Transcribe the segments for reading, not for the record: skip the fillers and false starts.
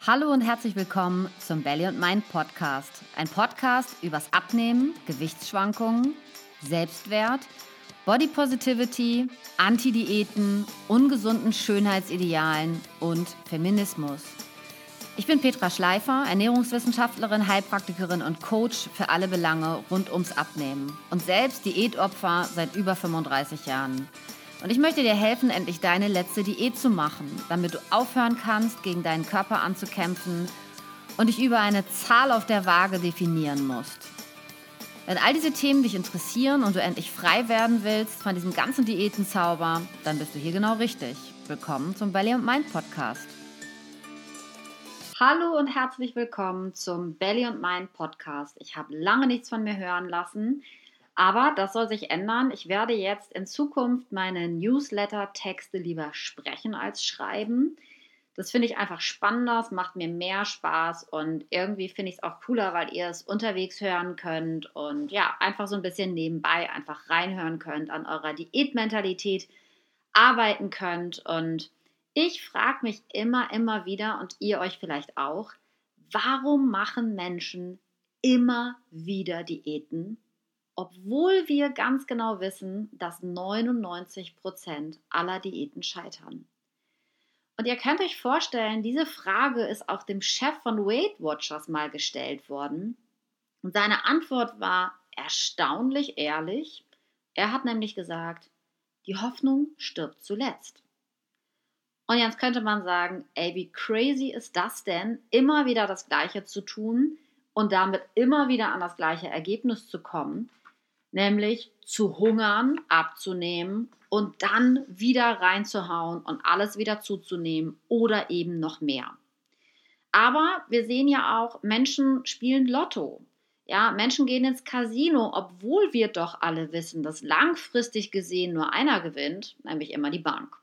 Hallo und herzlich willkommen zum Belly und Mind Podcast. Ein Podcast übers Abnehmen, Gewichtsschwankungen, Selbstwert, Body Positivity, Anti-Diäten, ungesunden Schönheitsidealen und Feminismus. Ich bin Petra Schleifer, Ernährungswissenschaftlerin, Heilpraktikerin und Coach für alle Belange rund ums Abnehmen und selbst Diätopfer seit über 35 Jahren. Und ich möchte dir helfen, endlich deine letzte Diät zu machen, damit du aufhören kannst, gegen deinen Körper anzukämpfen und dich über eine Zahl auf der Waage definieren musst. Wenn all diese Themen dich interessieren und du endlich frei werden willst von diesem ganzen Diätenzauber, dann bist du hier genau richtig. Willkommen zum Belly und Mind Podcast. Hallo und herzlich willkommen zum Belly und Mind Podcast. Ich habe lange nichts von mir hören lassen. Aber das soll sich ändern. Ich werde jetzt in Zukunft meine Newsletter-Texte lieber sprechen als schreiben. Das finde ich einfach spannender, es macht mir mehr Spaß und irgendwie finde ich es auch cooler, weil ihr es unterwegs hören könnt und ja, einfach so ein bisschen nebenbei einfach reinhören könnt, an eurer Diätmentalität arbeiten könnt. Und ich frage mich immer wieder und ihr euch vielleicht auch, warum machen Menschen immer wieder Diäten? Obwohl wir ganz genau wissen, dass 99% aller Diäten scheitern. Und ihr könnt euch vorstellen, diese Frage ist auch dem Chef von Weight Watchers mal gestellt worden. Und seine Antwort war erstaunlich ehrlich. Er hat nämlich gesagt, die Hoffnung stirbt zuletzt. Und jetzt könnte man sagen, ey, wie crazy ist das denn, immer wieder das Gleiche zu tun und damit immer wieder an das gleiche Ergebnis zu kommen? Nämlich zu hungern, abzunehmen und dann wieder reinzuhauen und alles wieder zuzunehmen oder eben noch mehr. Aber wir sehen ja auch, Menschen spielen Lotto. Ja, Menschen gehen ins Casino, obwohl wir doch alle wissen, dass langfristig gesehen nur einer gewinnt, nämlich immer die Bank.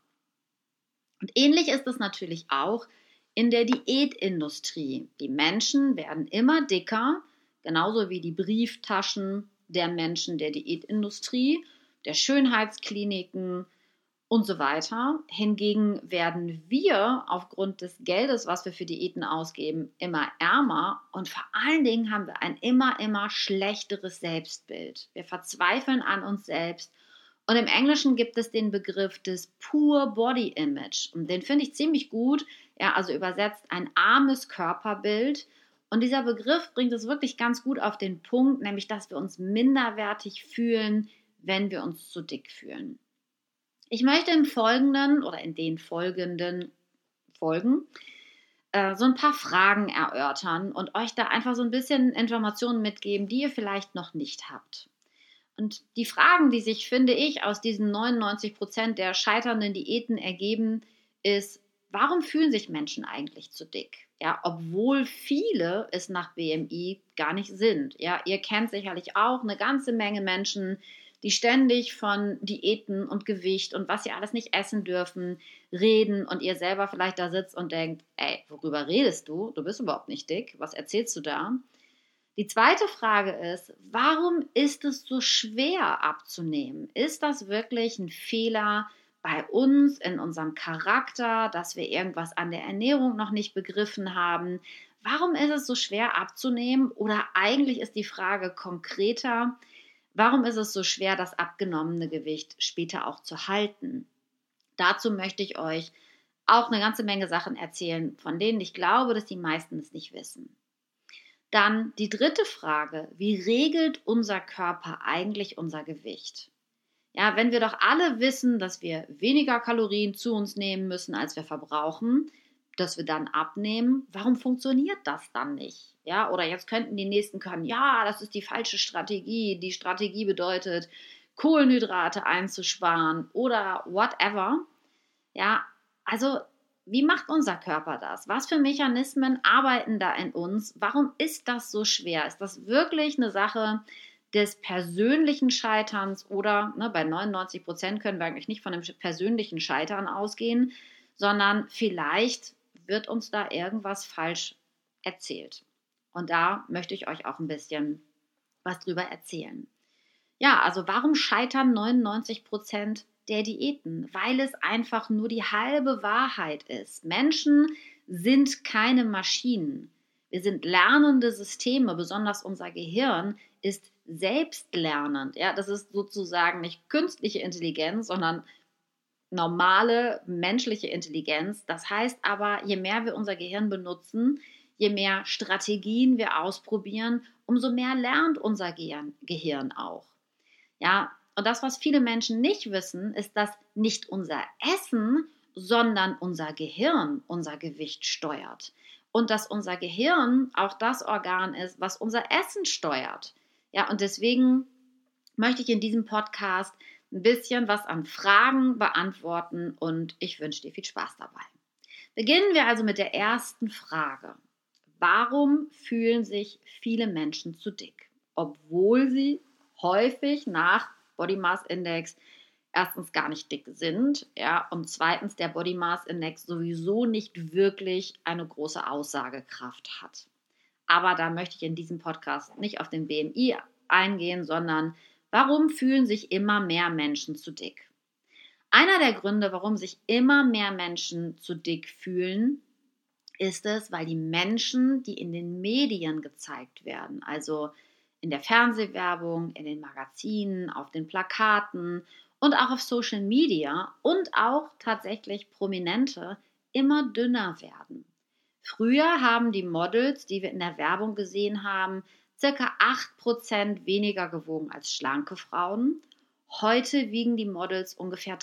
Und ähnlich ist es natürlich auch in der Diätindustrie. Die Menschen werden immer dicker, genauso wie die Brieftaschen der Menschen der Diätindustrie, der Schönheitskliniken und so weiter. Hingegen werden wir aufgrund des Geldes, was wir für Diäten ausgeben, immer ärmer und vor allen Dingen haben wir ein immer schlechteres Selbstbild. Wir verzweifeln an uns selbst und im Englischen gibt es den Begriff des Poor Body Image und den finde ich ziemlich gut, ja, also übersetzt ein armes Körperbild. Und dieser Begriff bringt es wirklich ganz gut auf den Punkt, nämlich, dass wir uns minderwertig fühlen, wenn wir uns zu dick fühlen. Ich möchte im Folgenden oder in den folgenden Folgen so ein paar Fragen erörtern und euch da einfach so ein bisschen Informationen mitgeben, die ihr vielleicht noch nicht habt. Und die Fragen, die sich, finde ich, aus diesen 99% der scheiternden Diäten ergeben, ist, warum fühlen sich Menschen eigentlich zu dick? Ja, obwohl viele es nach BMI gar nicht sind. Ja, ihr kennt sicherlich auch eine ganze Menge Menschen, die ständig von Diäten und Gewicht und was sie alles nicht essen dürfen, reden und ihr selber vielleicht da sitzt und denkt, ey, worüber redest du? Du bist überhaupt nicht dick. Was erzählst du da? Die zweite Frage ist, warum ist es so schwer abzunehmen? Ist das wirklich ein Fehler bei uns, in unserem Charakter, dass wir irgendwas an der Ernährung noch nicht begriffen haben? Warum ist es so schwer abzunehmen? Oder eigentlich ist die Frage konkreter, warum ist es so schwer, das abgenommene Gewicht später auch zu halten? Dazu möchte ich euch auch eine ganze Menge Sachen erzählen, von denen ich glaube, dass die meisten es nicht wissen. Dann die dritte Frage, wie regelt unser Körper eigentlich unser Gewicht? Ja, wenn wir doch alle wissen, dass wir weniger Kalorien zu uns nehmen müssen, als wir verbrauchen, dass wir dann abnehmen, warum funktioniert das dann nicht? Ja, oder jetzt könnten die Nächsten können, ja, das ist die falsche Strategie. Die Strategie bedeutet, Kohlenhydrate einzusparen oder whatever. Ja, also wie macht unser Körper das? Was für Mechanismen arbeiten da in uns? Warum ist das so schwer? Ist das wirklich eine Sache des persönlichen Scheiterns oder bei 99% können wir eigentlich nicht von einem persönlichen Scheitern ausgehen, sondern vielleicht wird uns da irgendwas falsch erzählt. Und da möchte ich euch auch ein bisschen was drüber erzählen. Ja, also warum scheitern 99% der Diäten? Weil es einfach nur die halbe Wahrheit ist. Menschen sind keine Maschinen. Wir sind lernende Systeme, besonders unser Gehirn ist selbstlernend. Ja, das ist sozusagen nicht künstliche Intelligenz, sondern normale menschliche Intelligenz. Das heißt aber, je mehr wir unser Gehirn benutzen, je mehr Strategien wir ausprobieren, umso mehr lernt unser Gehirn auch. Ja, und das, was viele Menschen nicht wissen, ist, dass nicht unser Essen, sondern unser Gehirn unser Gewicht steuert. Und dass unser Gehirn auch das Organ ist, was unser Essen steuert. Ja, und deswegen möchte ich in diesem Podcast ein bisschen was an Fragen beantworten und ich wünsche dir viel Spaß dabei. Beginnen wir also mit der ersten Frage. Warum fühlen sich viele Menschen zu dick, obwohl sie häufig nach Body Mass Index erstens gar nicht dick sind, ja, und zweitens der Body Mass Index sowieso nicht wirklich eine große Aussagekraft hat. Aber da möchte ich in diesem Podcast nicht auf den BMI eingehen, sondern warum fühlen sich immer mehr Menschen zu dick? Einer der Gründe, warum sich immer mehr Menschen zu dick fühlen, ist es, weil die Menschen, die in den Medien gezeigt werden, also in der Fernsehwerbung, in den Magazinen, auf den Plakaten und auch auf Social Media und auch tatsächlich Prominente, immer dünner werden. Früher haben die Models, die wir in der Werbung gesehen haben, circa 8% weniger gewogen als schlanke Frauen. Heute wiegen die Models ungefähr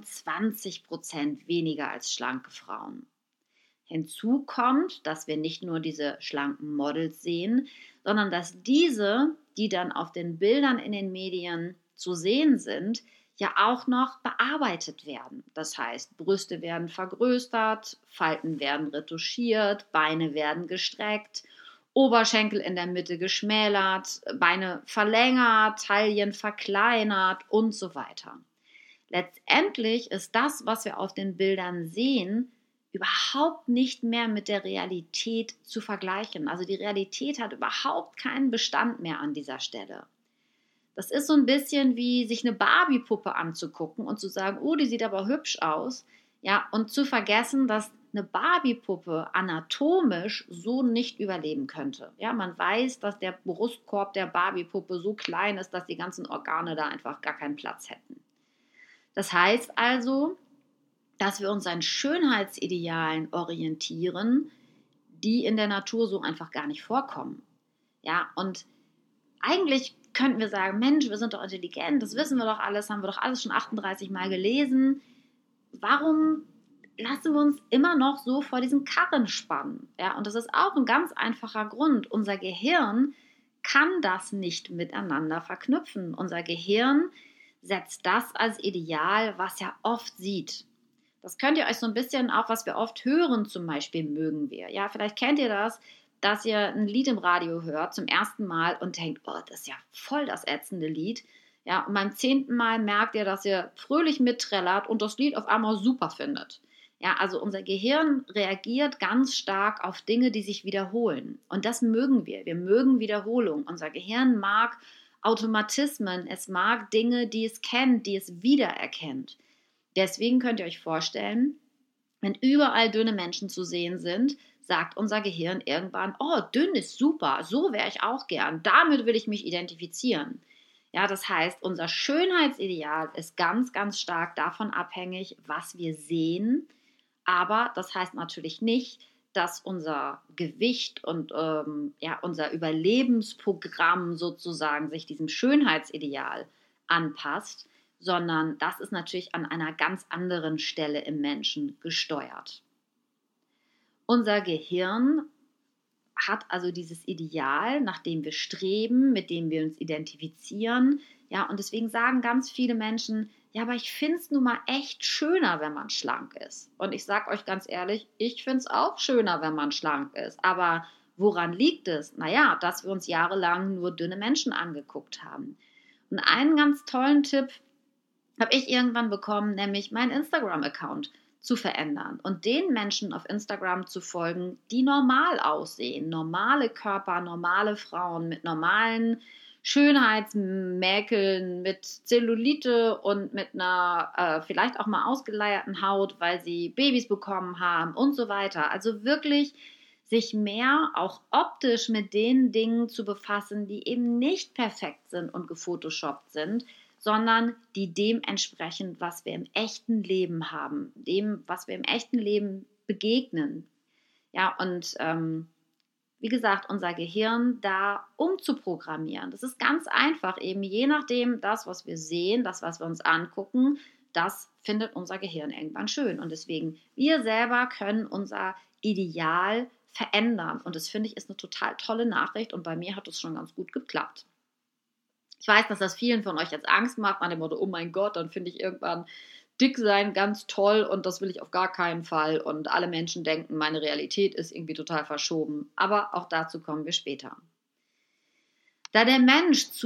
23% weniger als schlanke Frauen. Hinzu kommt, dass wir nicht nur diese schlanken Models sehen, sondern dass diese, die dann auf den Bildern in den Medien zu sehen sind, ja auch noch bearbeitet werden. Das heißt, Brüste werden vergrößert, Falten werden retuschiert, Beine werden gestreckt, Oberschenkel in der Mitte geschmälert, Beine verlängert, Taillen verkleinert und so weiter. Letztendlich ist das, was wir auf den Bildern sehen, überhaupt nicht mehr mit der Realität zu vergleichen. Also die Realität hat überhaupt keinen Bestand mehr an dieser Stelle. Das ist so ein bisschen wie sich eine Barbie-Puppe anzugucken und zu sagen, oh, die sieht aber hübsch aus. Ja, und zu vergessen, dass eine Barbie-Puppe anatomisch so nicht überleben könnte. Ja, man weiß, dass der Brustkorb der Barbie-Puppe so klein ist, dass die ganzen Organe da einfach gar keinen Platz hätten. Das heißt also, dass wir uns an Schönheitsidealen orientieren, die in der Natur so einfach gar nicht vorkommen. Ja, und eigentlich könnten wir sagen, Mensch, wir sind doch intelligent, das wissen wir doch alles, haben wir doch alles schon 38 Mal gelesen. Warum lassen wir uns immer noch so vor diesen Karren spannen? Ja, und das ist auch ein ganz einfacher Grund. Unser Gehirn kann das nicht miteinander verknüpfen. Unser Gehirn setzt das als Ideal, was er oft sieht. Das könnt ihr euch so ein bisschen auch, was wir oft hören, zum Beispiel mögen wir. Ja, vielleicht kennt ihr das, dass ihr ein Lied im Radio hört zum ersten Mal und denkt, oh, das ist ja voll das ätzende Lied. Ja, und beim 10. Mal merkt ihr, dass ihr fröhlich mitträllert und das Lied auf einmal super findet. Ja, also unser Gehirn reagiert ganz stark auf Dinge, die sich wiederholen. Und das mögen wir. Wir mögen Wiederholung. Unser Gehirn mag Automatismen. Es mag Dinge, die es kennt, die es wiedererkennt. Deswegen könnt ihr euch vorstellen, wenn überall dünne Menschen zu sehen sind, sagt unser Gehirn irgendwann, oh, dünn ist super, so wäre ich auch gern, damit will ich mich identifizieren. Ja, das heißt, unser Schönheitsideal ist ganz, ganz stark davon abhängig, was wir sehen, aber das heißt natürlich nicht, dass unser Gewicht und unser Überlebensprogramm sozusagen sich diesem Schönheitsideal anpasst, sondern das ist natürlich an einer ganz anderen Stelle im Menschen gesteuert. Unser Gehirn hat also dieses Ideal, nach dem wir streben, mit dem wir uns identifizieren. Ja, und deswegen sagen ganz viele Menschen, ja, aber ich finde es nun mal echt schöner, wenn man schlank ist. Und ich sage euch ganz ehrlich, ich finde es auch schöner, wenn man schlank ist. Aber woran liegt es? Naja, dass wir uns jahrelang nur dünne Menschen angeguckt haben. Und einen ganz tollen Tipp habe ich irgendwann bekommen, nämlich meinen Instagram-Account zu verändern und den Menschen auf Instagram zu folgen, die normal aussehen, normale Körper, normale Frauen mit normalen Schönheitsmäkeln, mit Zellulite und mit einer vielleicht auch mal ausgeleierten Haut, weil sie Babys bekommen haben und so weiter. Also wirklich sich mehr auch optisch mit den Dingen zu befassen, die eben nicht perfekt sind und gefotoshoppt sind, sondern die dem entsprechen, was wir im echten Leben haben, dem, was wir im echten Leben begegnen. Ja, und wie gesagt, unser Gehirn da umzuprogrammieren. Das ist ganz einfach, eben je nachdem, das, was wir sehen, das, was wir uns angucken, das findet unser Gehirn irgendwann schön. Und deswegen, wir selber können unser Ideal verändern. Und das finde ich ist eine total tolle Nachricht und bei mir hat es schon ganz gut geklappt. Ich weiß, dass das vielen von euch jetzt Angst macht, an dem Motto, oh mein Gott, dann finde ich irgendwann dick sein ganz toll und das will ich auf gar keinen Fall. Und alle Menschen denken, meine Realität ist irgendwie total verschoben. Aber auch dazu kommen wir später. Da der Mensch zu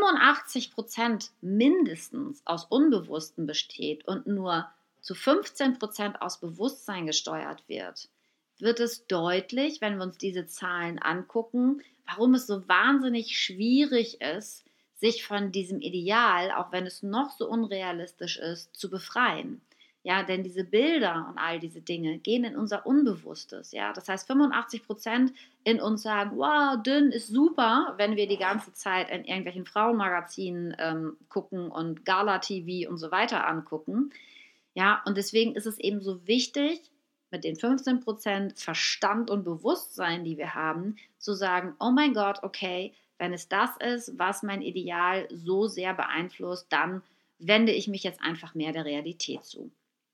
85% mindestens aus Unbewussten besteht und nur zu 15% aus Bewusstsein gesteuert wird, wird es deutlich, wenn wir uns diese Zahlen angucken, warum es so wahnsinnig schwierig ist, sich von diesem Ideal, auch wenn es noch so unrealistisch ist, zu befreien. Ja, denn diese Bilder und all diese Dinge gehen in unser Unbewusstes. Ja, das heißt, 85% in uns sagen, wow, dünn ist super, wenn wir die ganze Zeit in irgendwelchen Frauenmagazinen gucken und Gala-TV und so weiter angucken. Ja, und deswegen ist es eben so wichtig, mit den 15% Verstand und Bewusstsein, die wir haben, zu sagen, oh mein Gott, okay, wenn es das ist, was mein Ideal so sehr beeinflusst, dann wende ich mich jetzt einfach mehr der Realität zu.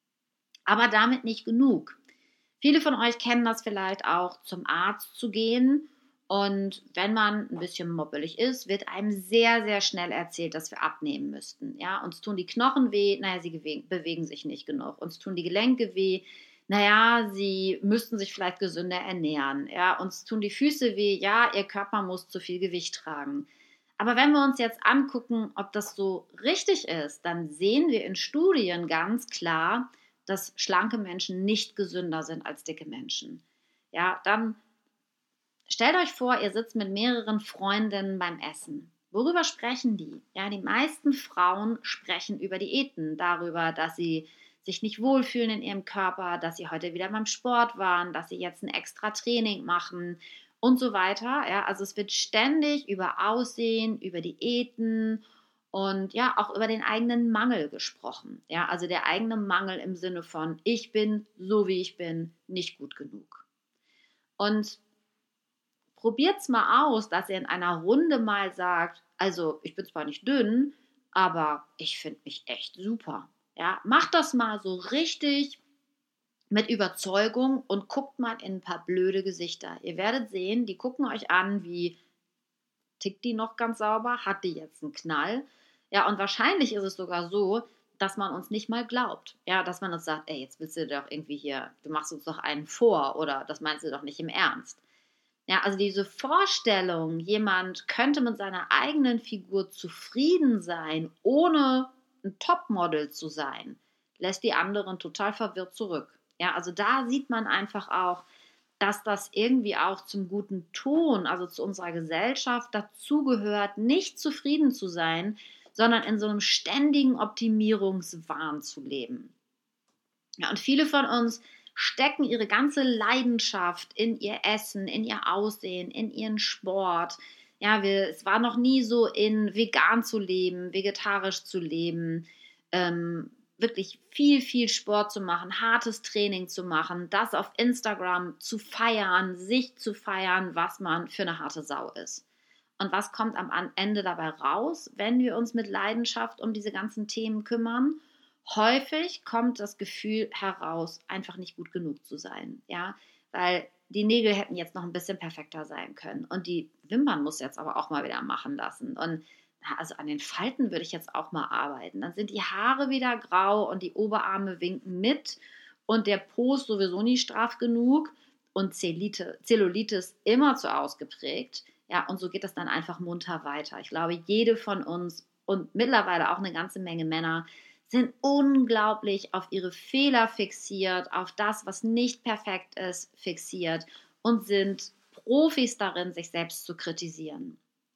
Aber damit nicht genug. Viele von euch kennen das vielleicht auch, zum Arzt zu gehen und wenn man ein bisschen moppelig ist, wird einem sehr, sehr schnell erzählt, dass wir abnehmen müssten. Ja, uns tun die Knochen weh, naja, sie bewegen sich nicht genug. Uns tun die Gelenke weh, naja, sie müssten sich vielleicht gesünder ernähren. Ja, uns tun die Füße weh, ja, ihr Körper muss zu viel Gewicht tragen. Aber wenn wir uns jetzt angucken, ob das so richtig ist, dann sehen wir in Studien ganz klar, dass schlanke Menschen nicht gesünder sind als dicke Menschen. Ja, dann stellt euch vor, ihr sitzt mit mehreren Freundinnen beim Essen. Worüber sprechen die? Ja, die meisten Frauen sprechen über Diäten, darüber, dass sie sich nicht wohlfühlen in ihrem Körper, dass sie heute wieder beim Sport waren, dass sie jetzt ein extra Training machen und so weiter. Ja, also es wird ständig über Aussehen, über Diäten und ja, auch über den eigenen Mangel gesprochen. Ja, also der eigene Mangel im Sinne von, ich bin so wie ich bin, nicht gut genug. Und probiert's mal aus, dass ihr in einer Runde mal sagt, also ich bin zwar nicht dünn, aber ich finde mich echt super. Ja, macht das mal so richtig mit Überzeugung und guckt mal in ein paar blöde Gesichter. Ihr werdet sehen, die gucken euch an wie, tickt die noch ganz sauber? Hat die jetzt einen Knall? Ja, und wahrscheinlich ist es sogar so, dass man uns nicht mal glaubt. Ja, dass man uns sagt, ey, jetzt willst du doch irgendwie hier, du machst uns doch einen vor oder das meinst du doch nicht im Ernst. Ja, also diese Vorstellung, jemand könnte mit seiner eigenen Figur zufrieden sein, ohne ein Topmodel zu sein, lässt die anderen total verwirrt zurück. Ja, also da sieht man einfach auch, dass das irgendwie auch zum guten Ton, also zu unserer Gesellschaft dazugehört, nicht zufrieden zu sein, sondern in so einem ständigen Optimierungswahn zu leben. Ja, und viele von uns stecken ihre ganze Leidenschaft in ihr Essen, in ihr Aussehen, in ihren Sport. Ja, es war noch nie so in vegan zu leben, vegetarisch zu leben, wirklich viel, viel Sport zu machen, hartes Training zu machen, das auf Instagram zu feiern, sich zu feiern, was man für eine harte Sau ist. Und was kommt am Ende dabei raus, wenn wir uns mit Leidenschaft um diese ganzen Themen kümmern? Häufig kommt das Gefühl heraus, einfach nicht gut genug zu sein, ja, weil die Nägel hätten jetzt noch ein bisschen perfekter sein können und die Wimpern muss jetzt aber auch mal wieder machen lassen und also an den Falten würde ich jetzt auch mal arbeiten. Dann sind die Haare wieder grau und die Oberarme winken mit und der Po ist sowieso nie straff genug und Zellulite ist immer zu ausgeprägt. Ja, und so geht das dann einfach munter weiter. Ich glaube, jede von uns und mittlerweile auch eine ganze Menge Männer sind unglaublich auf ihre Fehler fixiert, auf das, was nicht perfekt ist, fixiert und sind Profis darin, sich selbst zu kritisieren.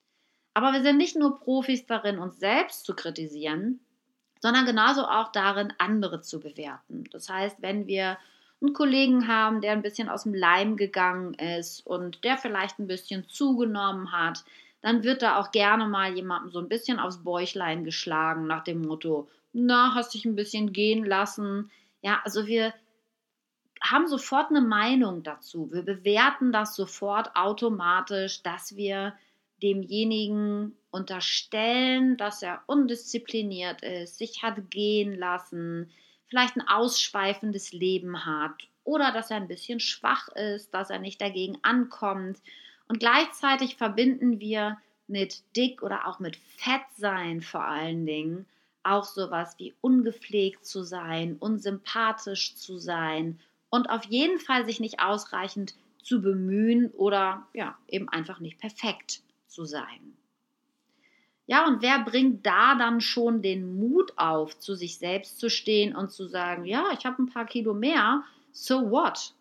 Aber wir sind nicht nur Profis darin, uns selbst zu kritisieren, sondern genauso auch darin, andere zu bewerten. Das heißt, wenn wir einen Kollegen haben, der ein bisschen aus dem Leim gegangen ist und der vielleicht ein bisschen zugenommen hat, dann wird da auch gerne mal jemandem so ein bisschen aufs Bäuchlein geschlagen nach dem Motto, na, hast dich ein bisschen gehen lassen. Ja, also wir haben sofort eine Meinung dazu. Wir bewerten das sofort automatisch, dass wir demjenigen unterstellen, dass er undiszipliniert ist, sich hat gehen lassen, vielleicht ein ausschweifendes Leben hat oder dass er ein bisschen schwach ist, dass er nicht dagegen ankommt. Und gleichzeitig verbinden wir mit dick oder auch mit fett sein vor allen Dingen auch sowas wie ungepflegt zu sein, unsympathisch zu sein und auf jeden Fall sich nicht ausreichend zu bemühen oder ja, eben einfach nicht perfekt zu sein. Ja, und wer bringt da dann schon den Mut auf, zu sich selbst zu stehen und zu sagen, ja, ich habe ein paar Kilo mehr, so what?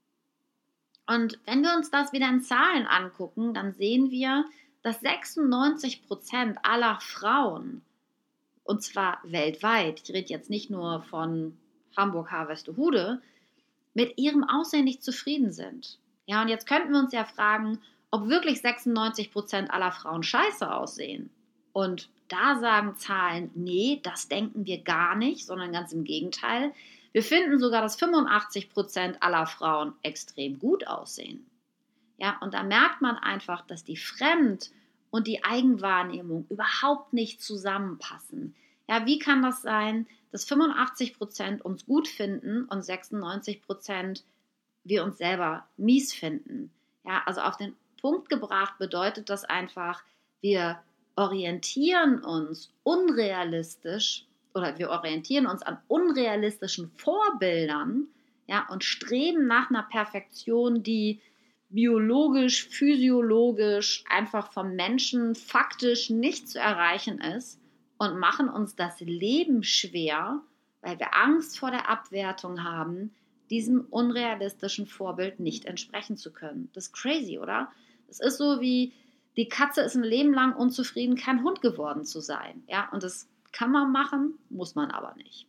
Und wenn wir uns das wieder in Zahlen angucken, dann sehen wir, dass 96% aller Frauen, und zwar weltweit, ich rede jetzt nicht nur von Hamburg-Harvestehude, mit ihrem Aussehen nicht zufrieden sind. Ja, und jetzt könnten wir uns ja fragen, ob wirklich 96% aller Frauen scheiße aussehen. Und da sagen Zahlen, nee, das denken wir gar nicht, sondern ganz im Gegenteil. Wir finden sogar, dass 85% aller Frauen extrem gut aussehen. Ja, und da merkt man einfach, dass die Fremd- und die Eigenwahrnehmung überhaupt nicht zusammenpassen. Ja, wie kann das sein, dass 85% uns gut finden und 96% wir uns selber mies finden? Ja, also auf den Punkt gebracht bedeutet das einfach, wir orientieren uns unrealistisch oder wir orientieren uns an unrealistischen Vorbildern, ja, und streben nach einer Perfektion, die biologisch, physiologisch einfach vom Menschen faktisch nicht zu erreichen ist und machen uns das Leben schwer, weil wir Angst vor der Abwertung haben, diesem unrealistischen Vorbild nicht entsprechen zu können. Das ist crazy, oder? Das ist so wie, die Katze ist ein Leben lang unzufrieden, kein Hund geworden zu sein. Ja, und das kann man machen, muss man aber nicht.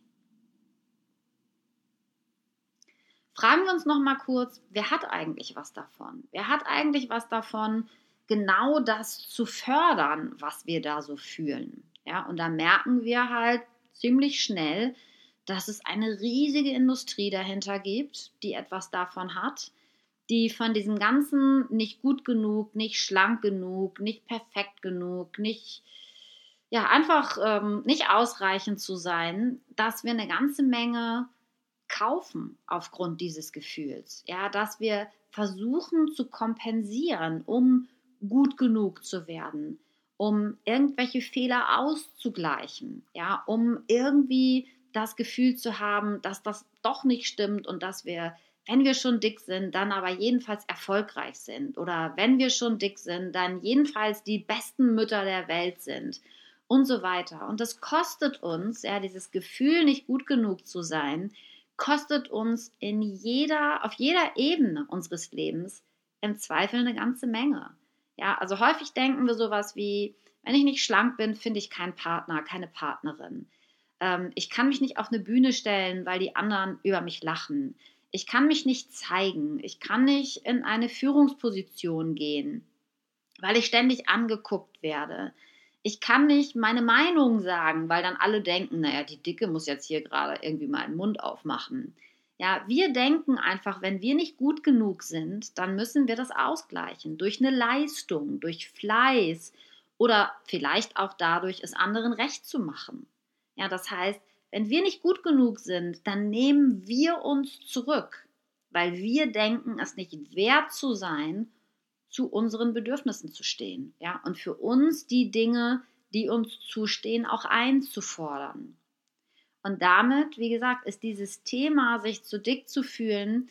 Fragen wir uns noch mal kurz, wer hat eigentlich was davon? Wer hat eigentlich was davon, genau das zu fördern, was wir da so fühlen? Ja, und da merken wir halt ziemlich schnell, dass es eine riesige Industrie dahinter gibt, die etwas davon hat, die von diesem ganzen nicht gut genug, nicht schlank genug, nicht perfekt genug, nicht ja, einfach nicht ausreichend zu sein, dass wir eine ganze Menge kaufen aufgrund dieses Gefühls. Ja, dass wir versuchen zu kompensieren, um gut genug zu werden, um irgendwelche Fehler auszugleichen, ja, um irgendwie das Gefühl zu haben, dass das doch nicht stimmt und dass wir, wenn wir schon dick sind, dann aber jedenfalls erfolgreich sind oder wenn wir schon dick sind, dann jedenfalls die besten Mütter der Welt sind und so weiter. Und das kostet uns, ja, dieses Gefühl, nicht gut genug zu sein, kostet uns auf jeder Ebene unseres Lebens im Zweifel eine ganze Menge. Ja, also häufig denken wir sowas wie, wenn ich nicht schlank bin, finde ich keinen Partner, keine Partnerin. Ich kann mich nicht auf eine Bühne stellen, weil die anderen über mich lachen. Ich kann mich nicht zeigen. Ich kann nicht in eine Führungsposition gehen, weil ich ständig angeguckt werde. Ich kann nicht meine Meinung sagen, weil dann alle denken, naja, die Dicke muss jetzt hier gerade irgendwie mal den Mund aufmachen. Ja, wir denken einfach, wenn wir nicht gut genug sind, dann müssen wir das ausgleichen durch eine Leistung, durch Fleiß oder vielleicht auch dadurch, es anderen recht zu machen. Ja, das heißt, wenn wir nicht gut genug sind, dann nehmen wir uns zurück, weil wir denken, es nicht wert zu sein, zu unseren Bedürfnissen zu stehen, ja, und für uns die Dinge, die uns zustehen, auch einzufordern. Und damit, wie gesagt, ist dieses Thema, sich zu dick zu fühlen,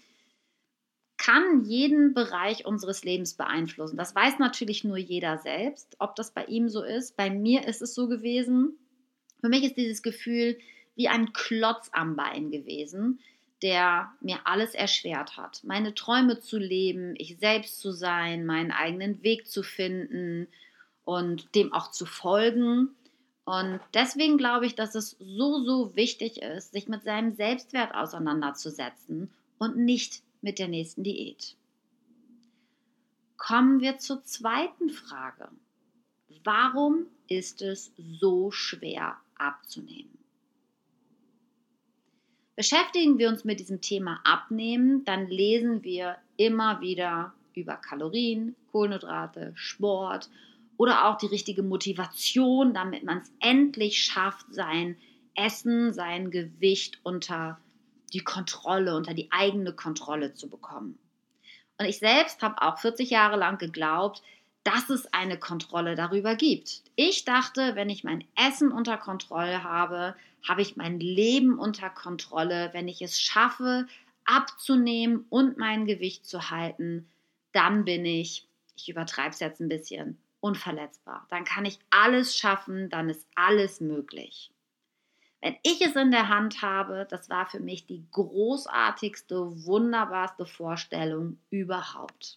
kann jeden Bereich unseres Lebens beeinflussen. Das weiß natürlich nur jeder selbst, ob das bei ihm so ist. Bei mir ist es so gewesen. Für mich ist dieses Gefühl wie ein Klotz am Bein gewesen, der mir alles erschwert hat. Meine Träume zu leben, ich selbst zu sein, meinen eigenen Weg zu finden und dem auch zu folgen. Und deswegen glaube ich, dass es so wichtig ist, sich mit seinem Selbstwert auseinanderzusetzen und nicht mit der nächsten Diät. Kommen wir zur zweiten Frage. Warum ist es so schwer abzunehmen? Beschäftigen wir uns mit diesem Thema Abnehmen, dann lesen wir immer wieder über Kalorien, Kohlenhydrate, Sport oder auch die richtige Motivation, damit man es endlich schafft, sein Essen, sein Gewicht unter die Kontrolle, unter die eigene Kontrolle zu bekommen. Und ich selbst habe auch 40 Jahre lang geglaubt, dass es eine Kontrolle darüber gibt. Ich dachte, wenn ich mein Essen unter Kontrolle habe, habe ich mein Leben unter Kontrolle. Wenn ich es schaffe, abzunehmen und mein Gewicht zu halten, dann bin ich übertreibe es jetzt ein bisschen, unverletzbar. Dann kann ich alles schaffen, dann ist alles möglich. Wenn ich es in der Hand habe, das war für mich die großartigste, wunderbarste Vorstellung überhaupt.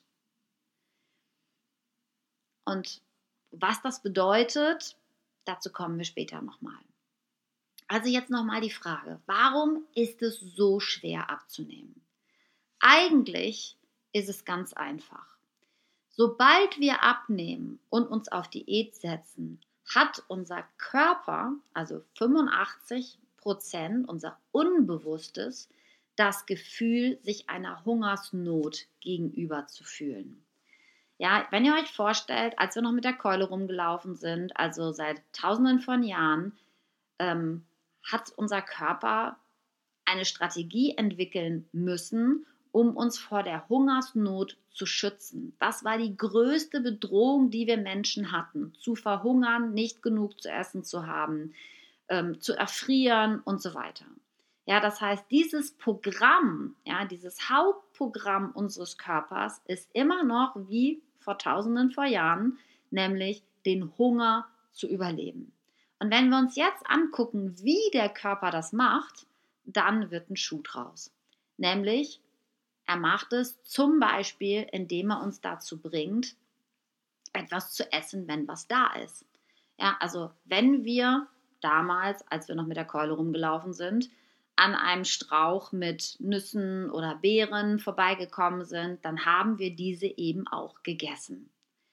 Und was das bedeutet, dazu kommen wir später nochmal. Also jetzt nochmal die Frage, warum ist es so schwer abzunehmen? Eigentlich ist es ganz einfach. Sobald wir abnehmen und uns auf Diät setzen, hat unser Körper, also 85%, unser Unbewusstes, das Gefühl, sich einer Hungersnot gegenüber zu fühlen. Ja, wenn ihr euch vorstellt, als wir noch mit der Keule rumgelaufen sind, also seit Tausenden von Jahren, hat unser Körper eine Strategie entwickeln müssen, um uns vor der Hungersnot zu schützen. Das war die größte Bedrohung, die wir Menschen hatten. Zu verhungern, nicht genug zu essen zu haben, zu erfrieren und so weiter. Ja, das heißt, dieses Programm, ja, dieses Hauptprogramm unseres Körpers ist immer noch wie vor Tausenden von Jahren, nämlich den Hunger zu überleben. Und wenn wir uns jetzt angucken, wie der Körper das macht, dann wird ein Schuh draus. Nämlich, er macht es zum Beispiel, indem er uns dazu bringt, etwas zu essen, wenn was da ist. Ja, also wenn wir damals, als wir noch mit der Keule rumgelaufen sind, an einem Strauch mit Nüssen oder Beeren vorbeigekommen sind, dann haben wir diese eben auch gegessen.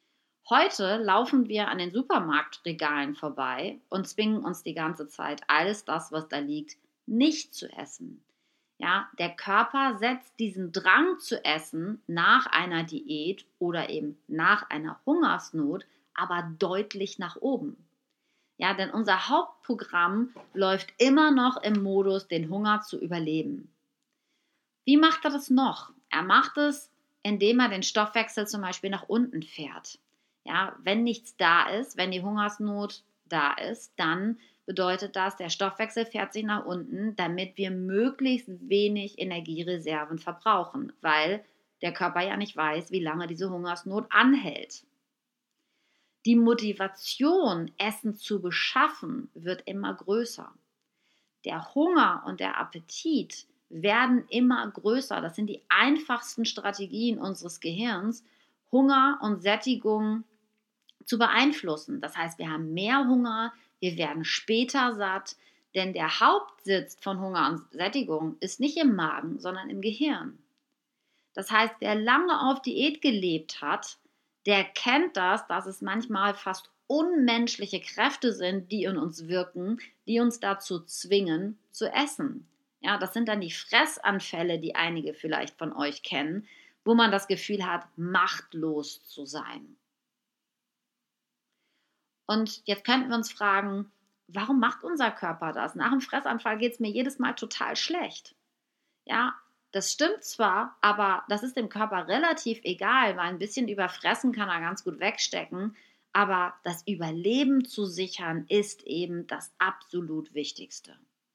Heute laufen wir an den Supermarktregalen vorbei und zwingen uns die ganze Zeit alles das, was da liegt, nicht zu essen. Ja, der Körper setzt diesen Drang zu essen nach einer Diät oder eben nach einer Hungersnot aber deutlich nach oben. Ja, denn unser Hauptprogramm läuft immer noch im Modus, den Hunger zu überleben. Wie macht er das noch? Er macht es, indem er den Stoffwechsel zum Beispiel nach unten fährt. Ja, wenn nichts da ist, wenn die Hungersnot da ist, dann bedeutet das, der Stoffwechsel fährt sich nach unten, damit wir möglichst wenig Energiereserven verbrauchen, weil der Körper ja nicht weiß, wie lange diese Hungersnot anhält. Die Motivation, Essen zu beschaffen, wird immer größer. Der Hunger und der Appetit werden immer größer. Das sind die einfachsten Strategien unseres Gehirns, Hunger und Sättigung zu beeinflussen. Das heißt, wir haben mehr Hunger, wir werden später satt, denn der Hauptsitz von Hunger und Sättigung ist nicht im Magen, sondern im Gehirn. Das heißt, wer lange auf Diät gelebt hat, der kennt das, dass es manchmal fast unmenschliche Kräfte sind, die in uns wirken, die uns dazu zwingen, zu essen. Ja, das sind dann die Fressanfälle, die einige vielleicht von euch kennen, wo man das Gefühl hat, machtlos zu sein. Und jetzt könnten wir uns fragen, warum macht unser Körper das? Nach dem Fressanfall geht es mir jedes Mal total schlecht. Ja, das stimmt zwar, aber das ist dem Körper relativ egal, weil ein bisschen überfressen kann er ganz gut wegstecken. Aber das Überleben zu sichern ist eben das absolut Wichtigste.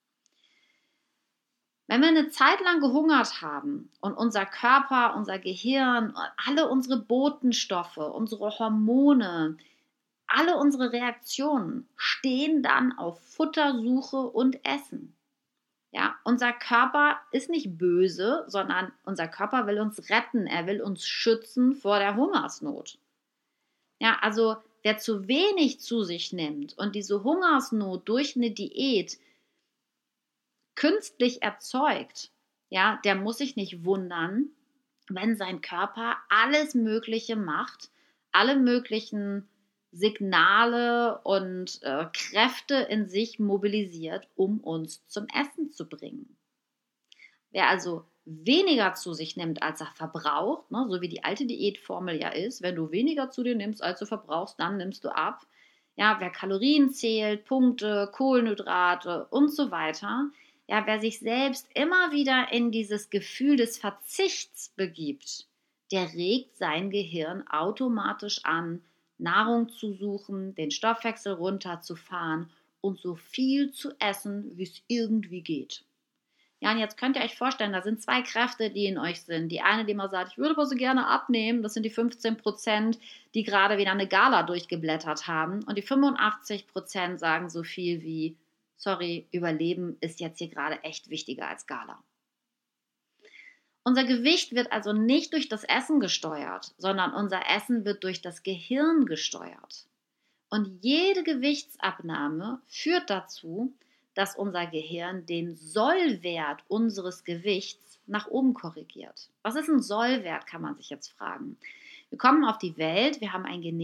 Wenn wir eine Zeit lang gehungert haben und unser Körper, unser Gehirn, alle unsere Botenstoffe, unsere Hormone, alle unsere Reaktionen stehen dann auf Futtersuche und Essen. Ja, unser Körper ist nicht böse, sondern unser Körper will uns retten. Er will uns schützen vor der Hungersnot. Ja, also wer zu wenig zu sich nimmt und diese Hungersnot durch eine Diät künstlich erzeugt, ja, der muss sich nicht wundern, wenn sein Körper alles Mögliche macht, alle möglichen Signale und Kräfte in sich mobilisiert, um uns zum Essen zu bringen. Wer also weniger zu sich nimmt, als er verbraucht, ne, so wie die alte Diätformel ja ist, wenn du weniger zu dir nimmst, als du verbrauchst, dann nimmst du ab. Ja, wer Kalorien zählt, Punkte, Kohlenhydrate und so weiter, ja, wer sich selbst immer wieder in dieses Gefühl des Verzichts begibt, der regt sein Gehirn automatisch an, Nahrung zu suchen, den Stoffwechsel runterzufahren und so viel zu essen, wie es irgendwie geht. Ja, und jetzt könnt ihr euch vorstellen, da sind zwei Kräfte, die in euch sind. Die eine, die mal sagt, ich würde aber so gerne abnehmen, das sind die 15%, die gerade wieder eine Gala durchgeblättert haben. Und die 85% sagen so viel wie, sorry, Überleben ist jetzt hier gerade echt wichtiger als Gala. Unser Gewicht wird also nicht durch das Essen gesteuert, sondern unser Essen wird durch das Gehirn gesteuert. Und jede Gewichtsabnahme führt dazu, dass unser Gehirn den Sollwert unseres Gewichts nach oben korrigiert. Was ist ein Sollwert, kann man sich jetzt fragen. Wir kommen auf die Welt, wir haben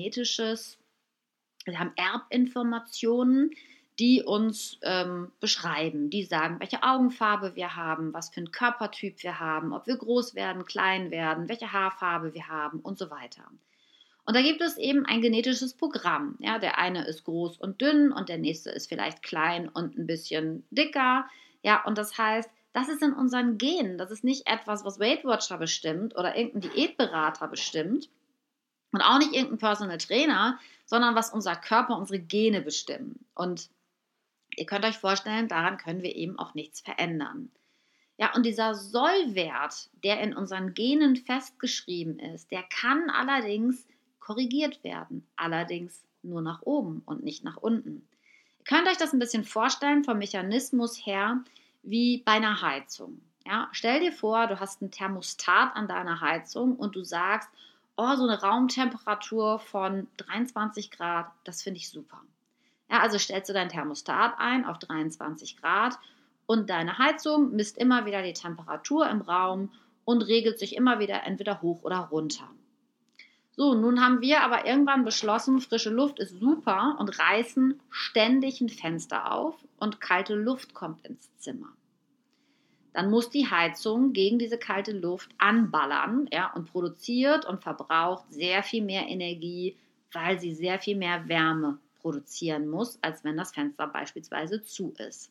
wir haben Erbinformationen, die uns beschreiben, die sagen, welche Augenfarbe wir haben, was für einen Körpertyp wir haben, ob wir groß werden, klein werden, welche Haarfarbe wir haben und so weiter. Und da gibt es eben ein genetisches Programm. Ja, der eine ist groß und dünn und der nächste ist vielleicht klein und ein bisschen dicker. Ja, und das heißt, das ist in unseren Genen. Das ist nicht etwas, was Weight Watcher bestimmt oder irgendein Diätberater bestimmt und auch nicht irgendein Personal Trainer, sondern was unser Körper, unsere Gene bestimmen. Und ihr könnt euch vorstellen, daran können wir eben auch nichts verändern. Ja, und dieser Sollwert, der in unseren Genen festgeschrieben ist, der kann allerdings korrigiert werden, allerdings nur nach oben und nicht nach unten. Ihr könnt euch das ein bisschen vorstellen vom Mechanismus her wie bei einer Heizung. Ja, stell dir vor, du hast ein Thermostat an deiner Heizung und du sagst, oh, so eine Raumtemperatur von 23 Grad, das finde ich super. Ja, also stellst du dein Thermostat ein auf 23 Grad und deine Heizung misst immer wieder die Temperatur im Raum und regelt sich immer wieder entweder hoch oder runter. So, nun haben wir aber irgendwann beschlossen, frische Luft ist super und reißen ständig ein Fenster auf und kalte Luft kommt ins Zimmer. Dann muss die Heizung gegen diese kalte Luft anballern, ja, und produziert und verbraucht sehr viel mehr Energie, weil sie sehr viel mehr Wärme produzieren muss, als wenn das Fenster beispielsweise zu ist.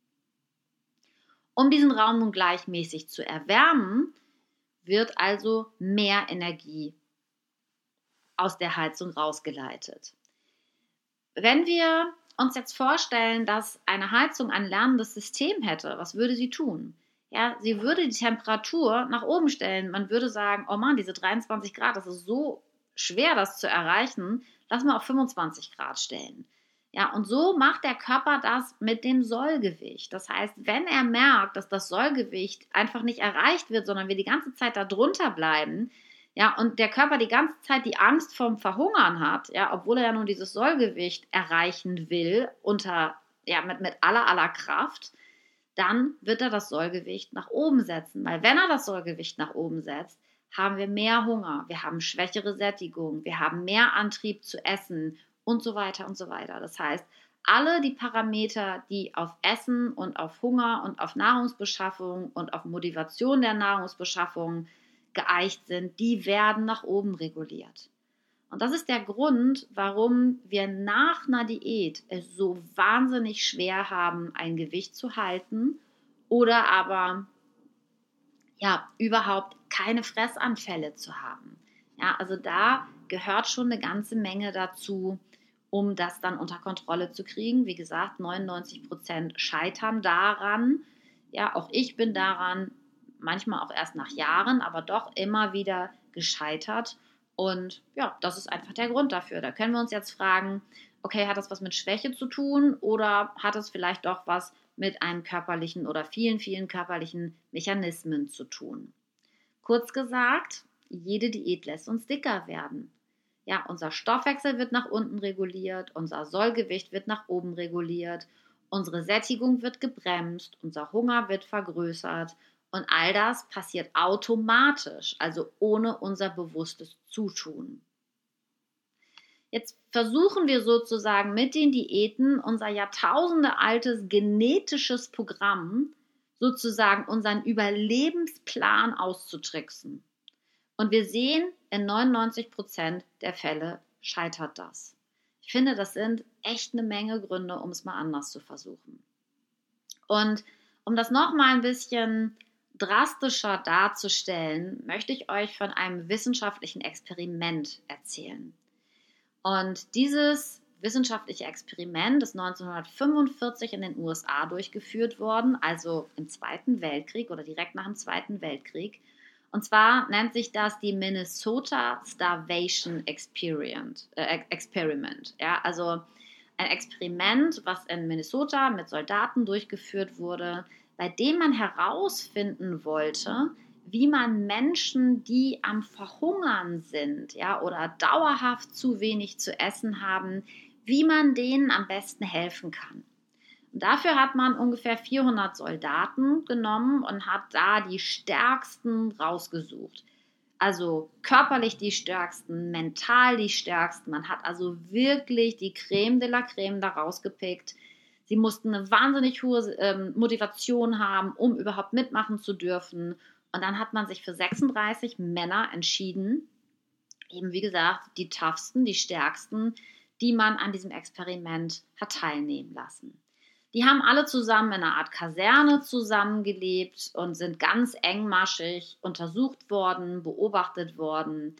Um diesen Raum nun gleichmäßig zu erwärmen, wird also mehr Energie aus der Heizung rausgeleitet. Wenn wir uns jetzt vorstellen, dass eine Heizung ein lernendes System hätte, was würde sie tun? Ja, sie würde die Temperatur nach oben stellen. Man würde sagen, oh Mann, diese 23 Grad, das ist so schwer, das zu erreichen. Lass mal auf 25 Grad stellen. Ja, und so macht der Körper das mit dem Sollgewicht. Das heißt, wenn er merkt, dass das Sollgewicht einfach nicht erreicht wird, sondern wir die ganze Zeit da drunter bleiben, ja, und der Körper die ganze Zeit die Angst vorm Verhungern hat, ja, obwohl er ja nun dieses Sollgewicht erreichen will, mit aller Kraft, dann wird er das Sollgewicht nach oben setzen. Weil wenn er das Sollgewicht nach oben setzt, haben wir mehr Hunger, wir haben schwächere Sättigung, wir haben mehr Antrieb zu essen und so weiter und so weiter. Das heißt, alle die Parameter, die auf Essen und auf Hunger und auf Nahrungsbeschaffung und auf Motivation der Nahrungsbeschaffung geeicht sind, die werden nach oben reguliert. Und das ist der Grund, warum wir nach einer Diät es so wahnsinnig schwer haben, ein Gewicht zu halten oder aber ja, überhaupt keine Fressanfälle zu haben. Ja, also da gehört schon eine ganze Menge dazu, um das dann unter Kontrolle zu kriegen. Wie gesagt, 99% scheitern daran. Ja, auch ich bin daran manchmal auch erst nach Jahren, aber doch immer wieder gescheitert. Und ja, das ist einfach der Grund dafür. Da können wir uns jetzt fragen, okay, hat das was mit Schwäche zu tun oder hat es vielleicht doch was mit einem körperlichen oder vielen körperlichen Mechanismen zu tun? Kurz gesagt, jede Diät lässt uns dicker werden. Ja, unser Stoffwechsel wird nach unten reguliert, unser Sollgewicht wird nach oben reguliert, unsere Sättigung wird gebremst, unser Hunger wird vergrößert und all das passiert automatisch, also ohne unser bewusstes Zutun. Jetzt versuchen wir sozusagen mit den Diäten unser jahrtausendealtes genetisches Programm, sozusagen unseren Überlebensplan auszutricksen. Und wir sehen, in 99% der Fälle scheitert das. Ich finde, das sind echt eine Menge Gründe, um es mal anders zu versuchen. Und um das nochmal ein bisschen drastischer darzustellen, möchte ich euch von einem wissenschaftlichen Experiment erzählen. Und dieses wissenschaftliche Experiment ist 1945 in den USA durchgeführt worden, also im Zweiten Weltkrieg oder direkt nach dem Zweiten Weltkrieg. Und zwar nennt sich das die Minnesota Starvation Experiment. Ja, also ein Experiment, was in Minnesota mit Soldaten durchgeführt wurde, bei dem man herausfinden wollte, wie man Menschen, die am Verhungern sind, ja, oder dauerhaft zu wenig zu essen haben, wie man denen am besten helfen kann. Und dafür hat man ungefähr 400 Soldaten genommen und hat da die stärksten rausgesucht. Also körperlich die stärksten, mental die stärksten. Man hat also wirklich die Creme de la Creme da rausgepickt. Sie mussten eine wahnsinnig hohe Motivation haben, um überhaupt mitmachen zu dürfen. Und dann hat man sich für 36 Männer entschieden, eben wie gesagt, die toughsten, die stärksten, die man an diesem Experiment hat teilnehmen lassen. Die haben alle zusammen in einer Art Kaserne zusammengelebt und sind ganz engmaschig untersucht worden, beobachtet worden.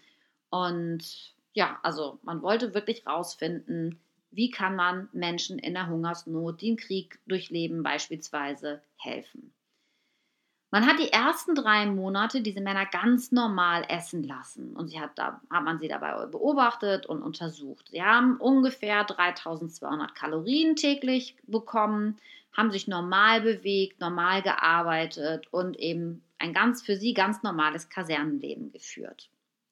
Und ja, also man wollte wirklich rausfinden, wie kann man Menschen in der Hungersnot, die einen Krieg durchleben beispielsweise, helfen. Man hat die ersten 3 Monate diese Männer ganz normal essen lassen und hat man sie dabei beobachtet und untersucht. Sie haben ungefähr 3200 Kalorien täglich bekommen, haben sich normal bewegt, normal gearbeitet und eben ein für sie ganz normales Kasernenleben geführt.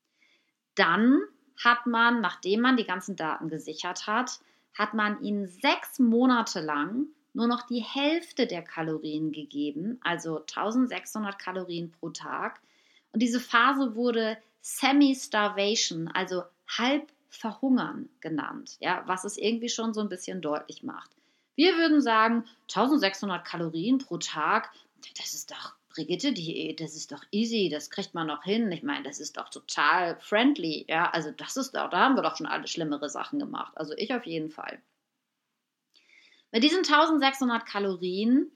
Dann hat man, nachdem man die ganzen Daten gesichert hat man ihnen 6 Monate lang nur noch die Hälfte der Kalorien gegeben, also 1600 Kalorien pro Tag. Und diese Phase wurde Semi-Starvation, also halb verhungern genannt, ja, was es irgendwie schon so ein bisschen deutlich macht. Wir würden sagen, 1600 Kalorien pro Tag, das ist doch Brigitte-Diät, das ist doch easy, das kriegt man noch hin. Ich meine, das ist doch total friendly, ja, also das ist doch, da haben wir doch schon alle schlimmere Sachen gemacht, also ich auf jeden Fall. Mit diesen 1600 Kalorien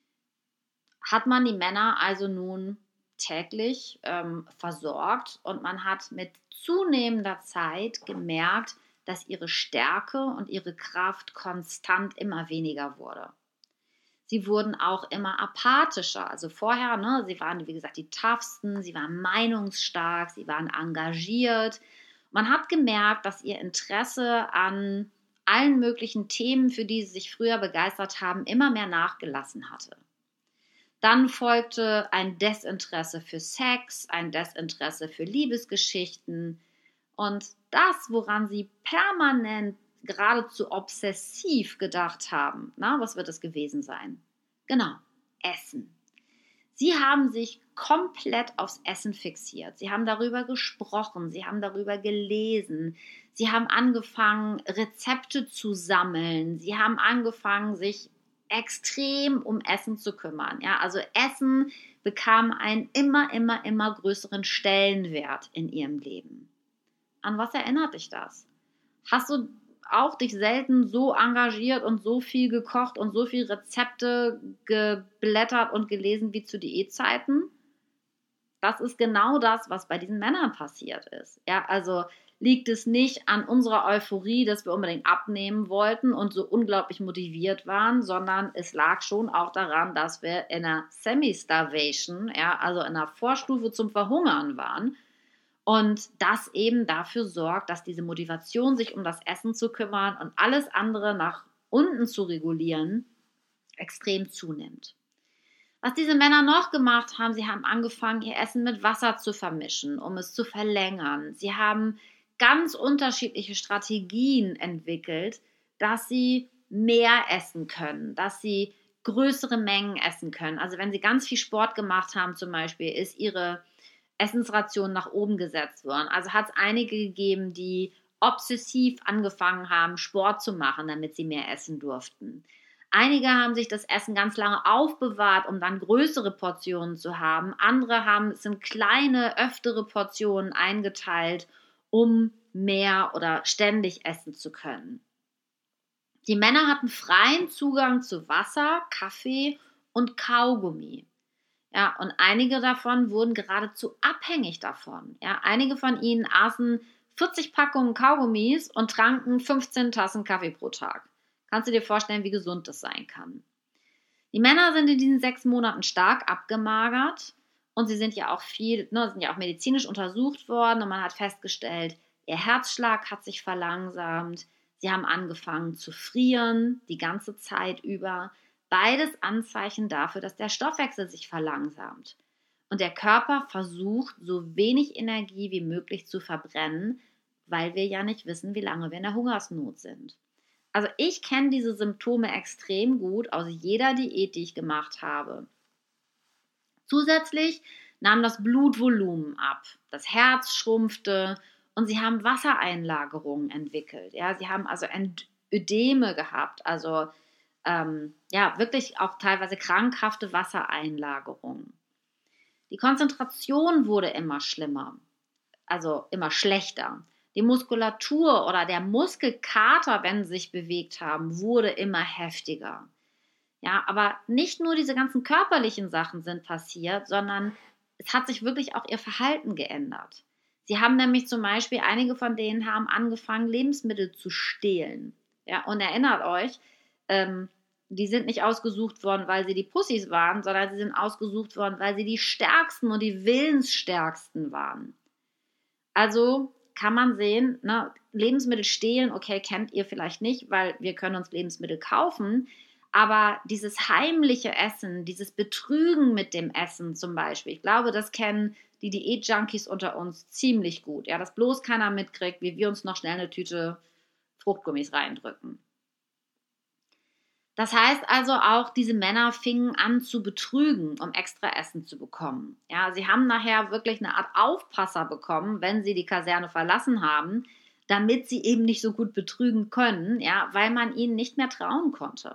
hat man die Männer also nun täglich versorgt und man hat mit zunehmender Zeit gemerkt, dass ihre Stärke und ihre Kraft konstant immer weniger wurde. Sie wurden auch immer apathischer. Also vorher, sie waren, wie gesagt, die toughsten, sie waren meinungsstark, sie waren engagiert. Man hat gemerkt, dass ihr Interesse an allen möglichen Themen, für die sie sich früher begeistert haben, immer mehr nachgelassen hatte. Dann folgte ein Desinteresse für Sex, ein Desinteresse für Liebesgeschichten und das, woran sie permanent geradezu obsessiv gedacht haben. Was wird es gewesen sein? Genau, Essen. Sie haben sich komplett aufs Essen fixiert. Sie haben darüber gesprochen, sie haben darüber gelesen, sie haben angefangen, Rezepte zu sammeln, sie haben angefangen, sich extrem um Essen zu kümmern. Ja, also Essen bekam einen immer größeren Stellenwert in ihrem Leben. An was erinnert dich das? Hast du auch dich selten so engagiert und so viel gekocht und so viele Rezepte geblättert und gelesen wie zu Diätzeiten? Das ist genau das, was bei diesen Männern passiert ist. Ja, also liegt es nicht an unserer Euphorie, dass wir unbedingt abnehmen wollten und so unglaublich motiviert waren, sondern es lag schon auch daran, dass wir in einer Semi-Starvation, ja, also in einer Vorstufe zum Verhungern waren. Und das eben dafür sorgt, dass diese Motivation, sich um das Essen zu kümmern und alles andere nach unten zu regulieren, extrem zunimmt. Was diese Männer noch gemacht haben, sie haben angefangen, ihr Essen mit Wasser zu vermischen, um es zu verlängern. Sie haben ganz unterschiedliche Strategien entwickelt, dass sie mehr essen können, dass sie größere Mengen essen können. Also wenn sie ganz viel Sport gemacht haben zum Beispiel, ist ihre Essensration nach oben gesetzt worden. Also hat es einige gegeben, die obsessiv angefangen haben, Sport zu machen, damit sie mehr essen durften. Einige haben sich das Essen ganz lange aufbewahrt, um dann größere Portionen zu haben. Andere haben es in kleine, öftere Portionen eingeteilt, um mehr oder ständig essen zu können. Die Männer hatten freien Zugang zu Wasser, Kaffee und Kaugummi. Ja, und einige davon wurden geradezu abhängig davon. Ja, einige von ihnen aßen 40 Packungen Kaugummis und tranken 15 Tassen Kaffee pro Tag. Kannst du dir vorstellen, wie gesund das sein kann? Die Männer sind in diesen 6 Monaten stark abgemagert und sie sind ja auch sind ja auch medizinisch untersucht worden und man hat festgestellt, ihr Herzschlag hat sich verlangsamt, sie haben angefangen zu frieren die ganze Zeit über. Beides Anzeichen dafür, dass der Stoffwechsel sich verlangsamt. Und der Körper versucht, so wenig Energie wie möglich zu verbrennen, weil wir ja nicht wissen, wie lange wir in der Hungersnot sind. Also ich kenne diese Symptome extrem gut aus jeder Diät, die ich gemacht habe. Zusätzlich nahm das Blutvolumen ab, das Herz schrumpfte und sie haben Wassereinlagerungen entwickelt. Ja, sie haben also Ödeme gehabt, also wirklich auch teilweise krankhafte Wassereinlagerungen. Die Konzentration wurde immer schlimmer, also immer schlechter. Die Muskulatur oder der Muskelkater, wenn sie sich bewegt haben, wurde immer heftiger. Ja, aber nicht nur diese ganzen körperlichen Sachen sind passiert, sondern es hat sich wirklich auch ihr Verhalten geändert. Sie haben nämlich zum Beispiel, einige von denen haben angefangen, Lebensmittel zu stehlen. Ja, und erinnert euch, die sind nicht ausgesucht worden, weil sie die Pussys waren, sondern sie sind ausgesucht worden, weil sie die Stärksten und die Willensstärksten waren. Also kann man sehen, ne, Lebensmittel stehlen, okay, kennt ihr vielleicht nicht, weil wir können uns Lebensmittel kaufen, aber dieses heimliche Essen, dieses Betrügen mit dem Essen zum Beispiel, ich glaube, das kennen die Diät-Junkies unter uns ziemlich gut, ja, dass bloß keiner mitkriegt, wie wir uns noch schnell eine Tüte Fruchtgummis reindrücken. Das heißt also auch, diese Männer fingen an zu betrügen, um extra Essen zu bekommen. Ja, sie haben nachher wirklich eine Art Aufpasser bekommen, wenn sie die Kaserne verlassen haben, damit sie eben nicht so gut betrügen können, ja, weil man ihnen nicht mehr trauen konnte.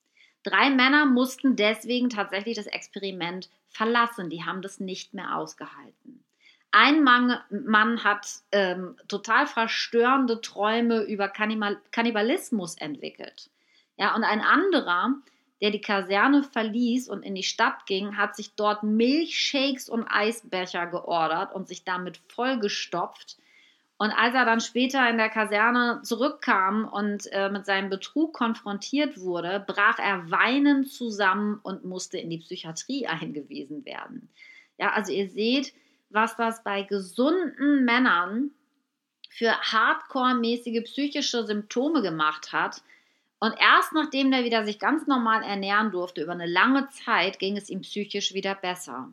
3 Männer mussten deswegen tatsächlich das Experiment verlassen. Die haben das nicht mehr ausgehalten. Ein Mann hat total verstörende Träume über Kannibalismus entwickelt. Ja, und ein anderer, der die Kaserne verließ und in die Stadt ging, hat sich dort Milchshakes und Eisbecher geordert und sich damit vollgestopft. Und als er dann später in der Kaserne zurückkam und mit seinem Betrug konfrontiert wurde, brach er weinend zusammen und musste in die Psychiatrie eingewiesen werden. Ja, also ihr seht, was das bei gesunden Männern für hardcore-mäßige psychische Symptome gemacht hat. Und erst nachdem der wieder sich ganz normal ernähren durfte, über eine lange Zeit, ging es ihm psychisch wieder besser.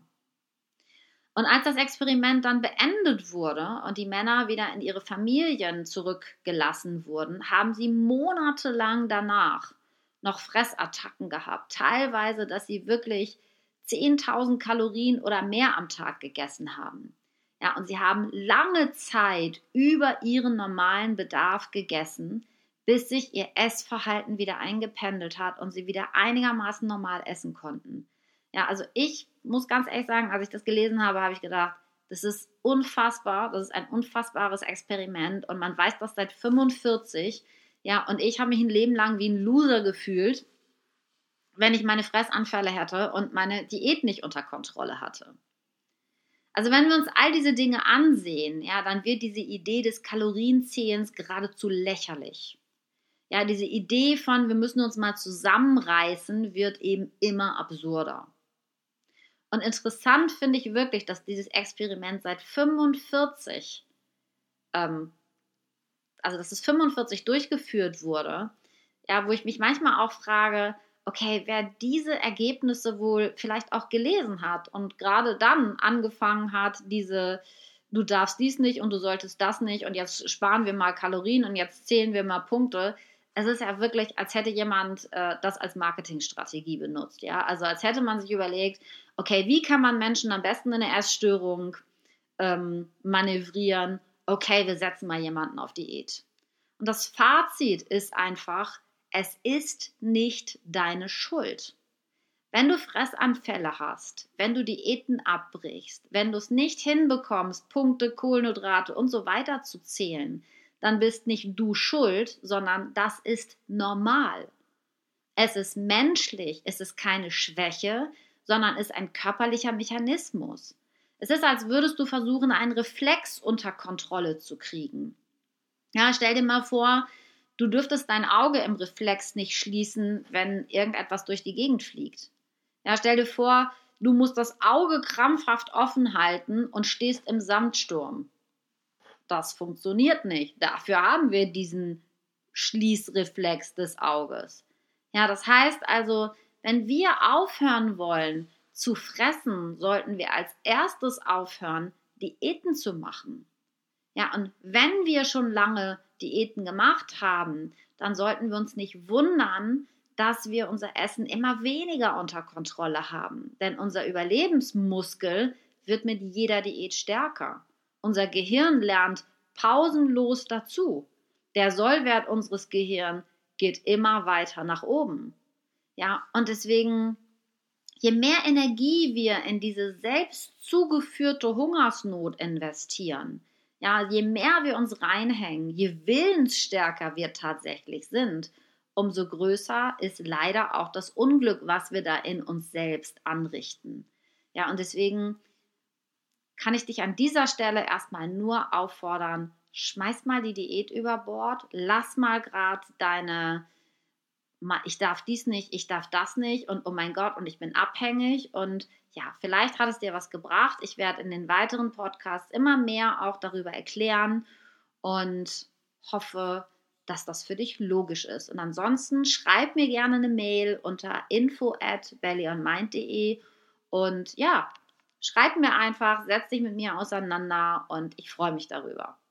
Und als das Experiment dann beendet wurde und die Männer wieder in ihre Familien zurückgelassen wurden, haben sie monatelang danach noch Fressattacken gehabt. Teilweise, dass sie wirklich 10.000 Kalorien oder mehr am Tag gegessen haben. Ja, und sie haben lange Zeit über ihren normalen Bedarf gegessen, bis sich ihr Essverhalten wieder eingependelt hat und sie wieder einigermaßen normal essen konnten. Ja, also ich muss ganz ehrlich sagen, als ich das gelesen habe, habe ich gedacht, das ist unfassbar, das ist ein unfassbares Experiment und man weiß das seit 45. Ja, und ich habe mich ein Leben lang wie ein Loser gefühlt, wenn ich meine Fressanfälle hatte und meine Diät nicht unter Kontrolle hatte. Also wenn wir uns all diese Dinge ansehen, ja, dann wird diese Idee des Kalorienzählens geradezu lächerlich. Ja, diese Idee von, wir müssen uns mal zusammenreißen, wird eben immer absurder. Und interessant finde ich wirklich, dass dieses Experiment seit 45, dass es 45 durchgeführt wurde, ja, wo ich mich manchmal auch frage, okay, wer diese Ergebnisse wohl vielleicht auch gelesen hat und gerade dann angefangen hat, diese du darfst dies nicht und du solltest das nicht und jetzt sparen wir mal Kalorien und jetzt zählen wir mal Punkte. Es ist ja wirklich, als hätte jemand das als Marketingstrategie benutzt. Ja? Also als hätte man sich überlegt, okay, wie kann man Menschen am besten in eine Essstörung manövrieren? Okay, wir setzen mal jemanden auf Diät. Und das Fazit ist einfach, es ist nicht deine Schuld. Wenn du Fressanfälle hast, wenn du Diäten abbrichst, wenn du es nicht hinbekommst, Punkte, Kohlenhydrate und so weiter zu zählen, dann bist nicht du schuld, sondern das ist normal. Es ist menschlich, es ist keine Schwäche, sondern ist ein körperlicher Mechanismus. Es ist, als würdest du versuchen, einen Reflex unter Kontrolle zu kriegen. Ja, stell dir mal vor, du dürftest dein Auge im Reflex nicht schließen, wenn irgendetwas durch die Gegend fliegt. Ja, stell dir vor, du musst das Auge krampfhaft offen halten und stehst im Sandsturm. Das funktioniert nicht. Dafür haben wir diesen Schließreflex des Auges. Ja, das heißt also, wenn wir aufhören wollen zu fressen, sollten wir als erstes aufhören, Diäten zu machen. Ja, und wenn wir schon lange Diäten gemacht haben, dann sollten wir uns nicht wundern, dass wir unser Essen immer weniger unter Kontrolle haben. Denn unser Überlebensmuskel wird mit jeder Diät stärker. Unser Gehirn lernt pausenlos dazu. Der Sollwert unseres Gehirns geht immer weiter nach oben. Ja, und deswegen, je mehr Energie wir in diese selbst zugeführte Hungersnot investieren, ja, je mehr wir uns reinhängen, je willensstärker wir tatsächlich sind, umso größer ist leider auch das Unglück, was wir da in uns selbst anrichten. Ja, und deswegen kann ich dich an dieser Stelle erstmal nur auffordern, schmeiß mal die Diät über Bord, lass mal gerade deine, ich darf dies nicht, ich darf das nicht und oh mein Gott und ich bin abhängig und ja, vielleicht hat es dir was gebracht. Ich werde in den weiteren Podcasts immer mehr auch darüber erklären und hoffe, dass das für dich logisch ist. Und ansonsten schreib mir gerne eine Mail unter info@bellyonmind.de und ja, schreib mir einfach, setz dich mit mir auseinander und ich freue mich darüber.